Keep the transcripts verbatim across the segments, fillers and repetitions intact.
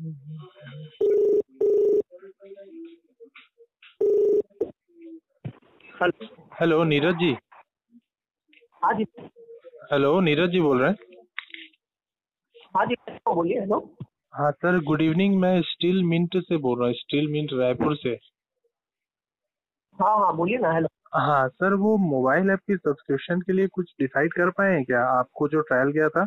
Hello. Hello Neeraj ji. हाँ जी। Hello Neeraj ji बोल रहे हैं। हाँ जी, हाँ, बोलिए। हेलो। हाँ सर, गुड इवनिंग। मैं स्टील मिंट से बोल रहा हूँ, स्टील मिंट रायपुर से। हाँ हाँ, बोलिए ना। हेलो। हाँ सर, वो मोबाइल ऐप की सब्सक्रिप्शन के लिए कुछ डिसाइड कर पाए हैं क्या? आपको जो ट्रायल गया था।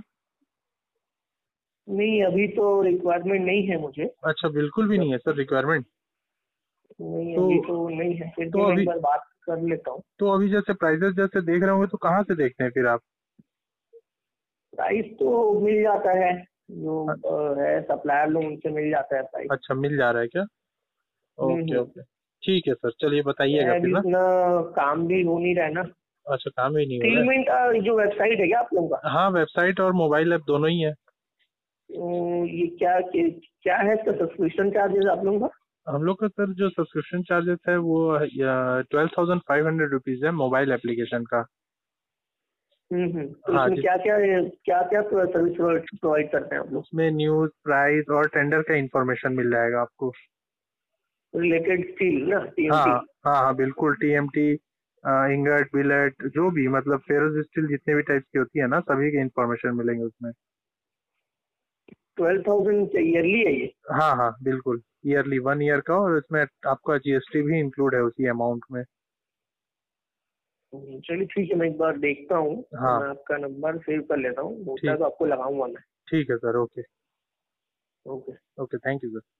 नहीं, अभी तो रिक्वायरमेंट नहीं है मुझे। अच्छा, बिल्कुल भी नहीं है सर रिक्वायरमेंट। नहीं, तो अभी तो नहीं है, फिर तो भी मैं एक अभी बार बात कर लेता हूँ। तो अभी जैसे प्राइजेस जैसे देख रहे होंगे तो कहाँ से देखते हैं फिर आप? प्राइस तो मिल जाता है, जो हाँ, अ, है सप्लायर लोग, उनसे मिल जाता है प्राइस। अच्छा, मिल जा रहा है क्या? Hmm okay hmm. ओके। ठीक है सर, चलिए क्या बताइएगा है, फिर अभी ना। उतना काम भी हो नहीं रहा है ना। अच्छा, काम ही नहीं हो रहा है। स्टीलमेंट का जो वेबसाइट है क्या आप लोगों का? हाँ, वेबसाइट और मोबाइल ऐप दोनों ही है। तो ये क्या क्या है इसका सब्सक्रिप्शन चार्जेस आप लोगों का? हम लोग का सर जो सब्सक्रिप्शन चार्जेस है वो twelve thousand five hundred rupees है मोबाइल एप्लीकेशन का। हम्म हम्म। तो हाँ इसमें जी। क्या क्या क्या क्या सर्विस प्रोवाइड करते हैं आप लोग? उसमें न्यूज़, प्राइस और टेंडर का इंफॉर्मेशन मिल जाएगा आपको। रिलेटेड स्टील ना, हाँ टीएमटी? हाँ हाँ, बिल्कुल। टीएमटी, इंगट, बिलेट, जो भी मतलब फेरोज स्टील जितने भी टाइप की होती है ना, सभी के इंफॉर्मेशन मिलेंगे उसमें। ट्वेल्व थाउजेंड ईयरली है ये? हाँ हाँ बिल्कुल, ईयरली वन ईयर का, और इसमें आपका जीएसटी भी इंक्लूड है उसी अमाउंट में। हम्म, चलिए ठीक है, मैं एक बार देखता हूँ। हाँ, मैं आपका नंबर सेव कर लेता हूँ, होता है ठीक तो आपको लगाऊंगा मैं। ठीक है sir. Okay. Okay. Okay, thank you sir.